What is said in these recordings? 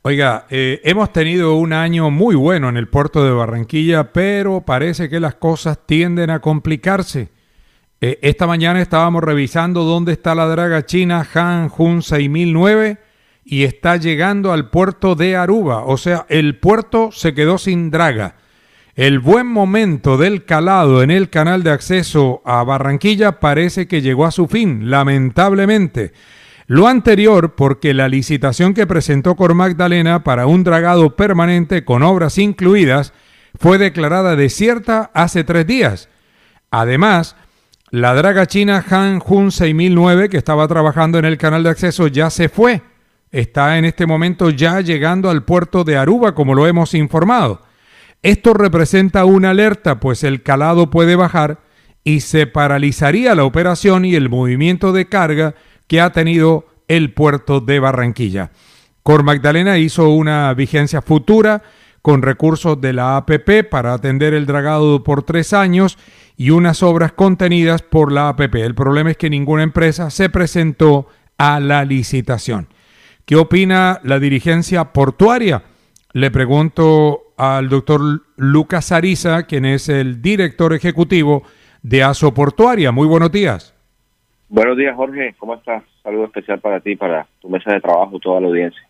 Oiga, hemos tenido un año muy bueno en el puerto de Barranquilla, pero parece que las cosas tienden a complicarse. Esta mañana estábamos revisando dónde está la draga china Han Jun 6009 y está llegando al puerto de Aruba. O sea, el puerto se quedó sin draga. El buen momento del calado en el canal de acceso a Barranquilla parece que llegó a su fin, lamentablemente. Lo anterior porque la licitación que presentó Cormagdalena para un dragado permanente con obras incluidas fue declarada desierta hace 3 días. Además, la draga china Han Jun 6009 que estaba trabajando en el canal de acceso ya se fue. Está en este momento ya llegando al puerto de Aruba, como lo hemos informado. Esto representa una alerta, pues el calado puede bajar y se paralizaría la operación y el movimiento de carga que ha tenido el puerto de Barranquilla. Cormagdalena hizo una vigencia futura con recursos de la APP para atender el dragado por 3 años y unas obras contenidas por la APP. El problema es que ninguna empresa se presentó a la licitación. ¿Qué opina la dirigencia portuaria? Le pregunto al doctor Lucas Ariza, quien es el director ejecutivo de ASO Portuaria. Muy buenos días. Buenos días, Jorge. ¿Cómo estás? Saludo especial para ti, para tu mesa de trabajo, toda la audiencia.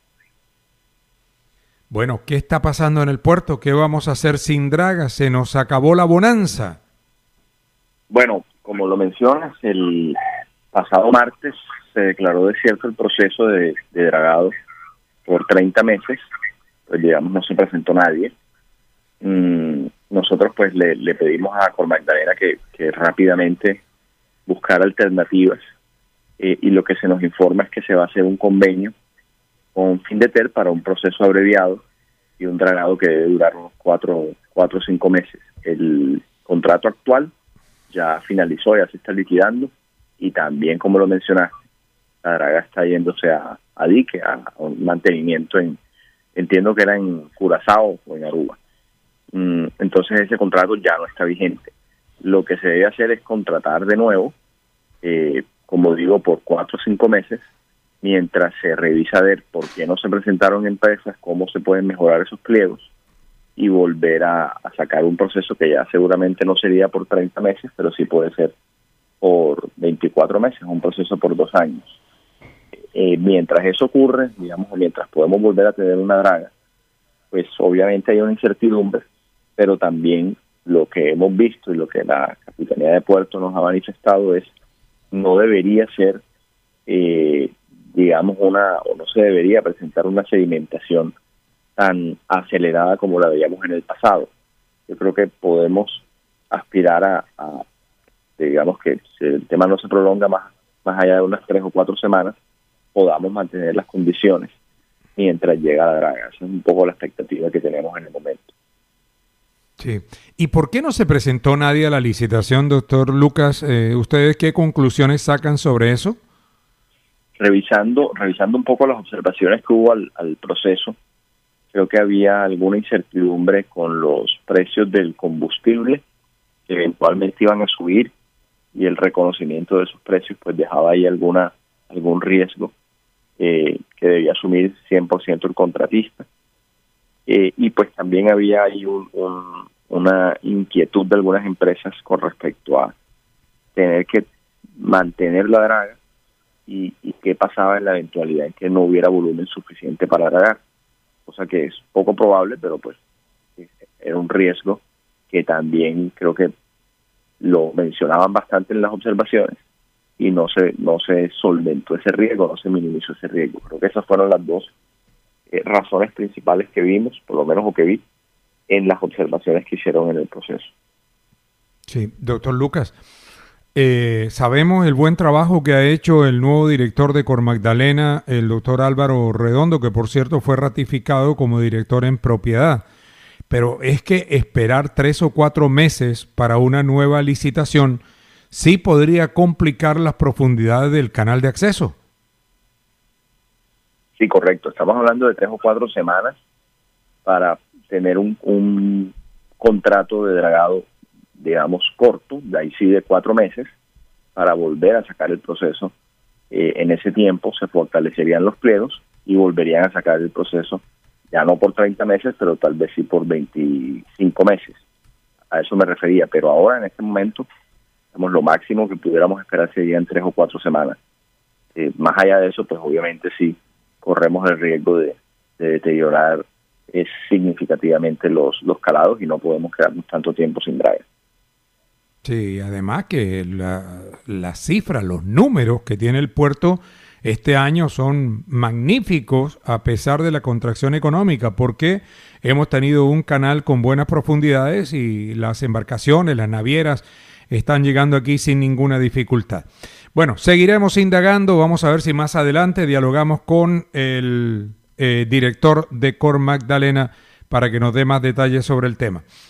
Bueno, ¿qué está pasando en el puerto? ¿Qué vamos a hacer sin draga? ¿Se nos acabó la bonanza? Bueno, como lo mencionas, el pasado martes se declaró desierto el proceso de dragado por 30 meses. Pues digamos, no se presentó nadie. Nosotros pues le pedimos a Cormagdalena que rápidamente buscar alternativas y lo que se nos informa es que se va a hacer un convenio con Findeter para un proceso abreviado y un dragado que debe durar unos 4 o 5 meses. El contrato actual ya finalizó, ya se está liquidando y también, como lo mencionaste, la draga está yéndose a dique, a un mantenimiento entiendo que era en Curazao o en Aruba. Entonces ese contrato ya no está vigente. Lo que se debe hacer es contratar de nuevo, como digo, por 4 o 5 meses, mientras se revisa a ver por qué no se presentaron empresas, cómo se pueden mejorar esos pliegos y volver a sacar un proceso que ya seguramente no sería por 30 meses, pero sí puede ser por 24 meses, un proceso por 2 años. Mientras eso ocurre, digamos, mientras podemos volver a tener una draga, pues obviamente hay una incertidumbre, pero también lo que hemos visto y lo que la Capitanía de Puerto nos ha manifestado es no debería ser, digamos, o no se debería presentar una sedimentación tan acelerada como la veíamos en el pasado. Yo creo que podemos aspirar a digamos, que si el tema no se prolonga más allá de unas 3 o 4 semanas, podamos mantener las condiciones mientras llega la draga. Esa es un poco la expectativa que tenemos en el momento. Sí. ¿Y por qué no se presentó nadie a la licitación, doctor Lucas? ¿Ustedes qué conclusiones sacan sobre eso? Revisando un poco las observaciones que hubo al proceso, creo que había alguna incertidumbre con los precios del combustible, que eventualmente iban a subir, y el reconocimiento de esos precios pues dejaba ahí algún riesgo que debía asumir 100% el contratista. Y pues también había ahí una inquietud de algunas empresas con respecto a tener que mantener la draga y qué pasaba en la eventualidad en que no hubiera volumen suficiente para dragar, cosa que es poco probable, pero pues era un riesgo que también creo que lo mencionaban bastante en las observaciones y no se solventó ese riesgo, no se minimizó ese riesgo. Creo que esas fueron las dos razones principales que vimos, por lo menos o que vi, en las observaciones que hicieron en el proceso. Sí, doctor Lucas, sabemos el buen trabajo que ha hecho el nuevo director de Cormagdalena, el doctor Álvaro Redondo, que por cierto fue ratificado como director en propiedad. Pero es que esperar 3 o 4 meses para una nueva licitación sí podría complicar las profundidades del canal de acceso. Sí, correcto. Estamos hablando de 3 o 4 semanas para tener un contrato de dragado, digamos, corto, de ahí sí de 4 meses, para volver a sacar el proceso. En ese tiempo se fortalecerían los pliegos y volverían a sacar el proceso ya no por 30 meses, pero tal vez sí por 25 meses. A eso me refería, pero ahora en este momento lo máximo que pudiéramos esperar serían 3 o 4 semanas. Más allá de eso, pues obviamente sí corremos el riesgo de deteriorar significativamente los calados y no podemos quedarnos tanto tiempo sin driver. Sí, además que las cifras, los números que tiene el puerto este año son magníficos a pesar de la contracción económica, porque hemos tenido un canal con buenas profundidades y las embarcaciones, las navieras están llegando aquí sin ninguna dificultad. Bueno, seguiremos indagando, vamos a ver si más adelante dialogamos con el director de Cor Magdalena para que nos dé más detalles sobre el tema.